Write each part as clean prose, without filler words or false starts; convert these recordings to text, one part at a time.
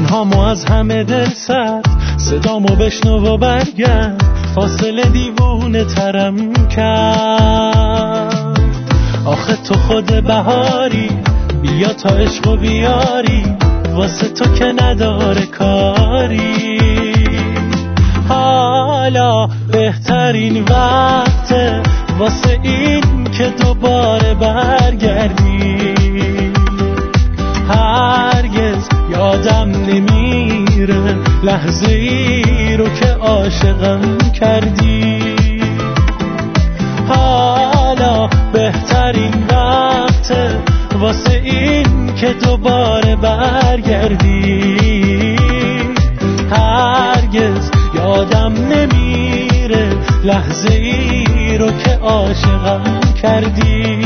میخوام از همه دل سرد صدامو بشنو و برگرد، فاصله دیوونه ترم کرد. آخه تو خود بهاری، بیا تا عشق و بیاری، واسه تو که نداره کاری. حالا بهترین وقته واسه این که دوباره برگردی. هرگز یادم نمیره لحظه ای رو که عاشقم کردی. حالا بهترین وقته واسه این که دوباره برگردی. هرگز یادم نمیره لحظه ای رو که عاشقم کردی.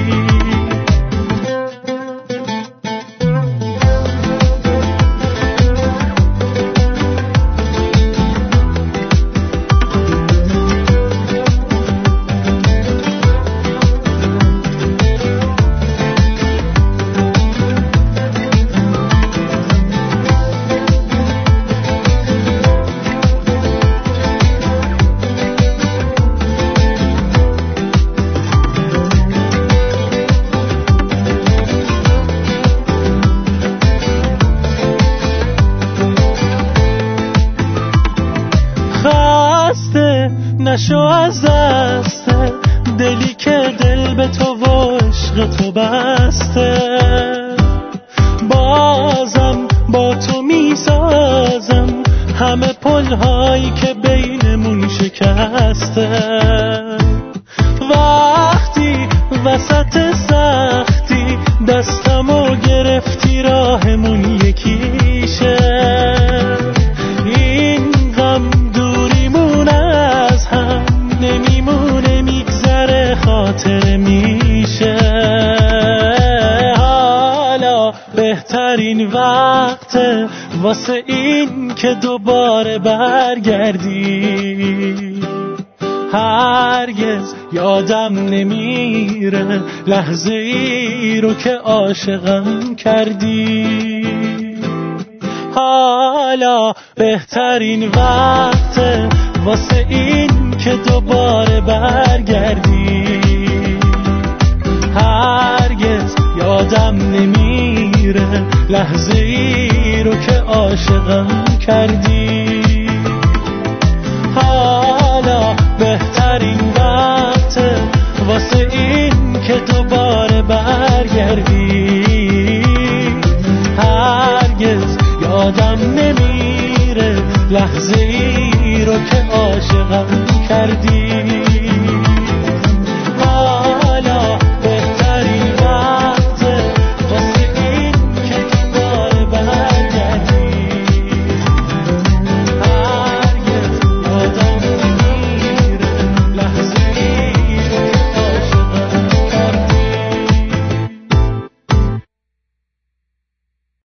نشو از دست دلی که دل به تو و عشق تو بسته. بازم با تو میسازم همه پلهایی که بینمون شکسته. وقتی وسط سختی دستمو گرفتی راهمون یکیشه. این غم دوریمون از هم نمیمونه، میگذره خاطر میشه. حالا بهترین وقته واسه این که دوباره برگردی. هرگز یادم نمیره لحظه ای رو که عاشقم کردی. حالا بهترین وقته واسه این که دوباره برگردی. هرگز یادم نمیره لحظه ای رو که عاشقم کردی. حالا بهترین وقته واسه این که دوباره برگردی. هرگز یادم نمیره لحظه ای رو که عاشقم کردی.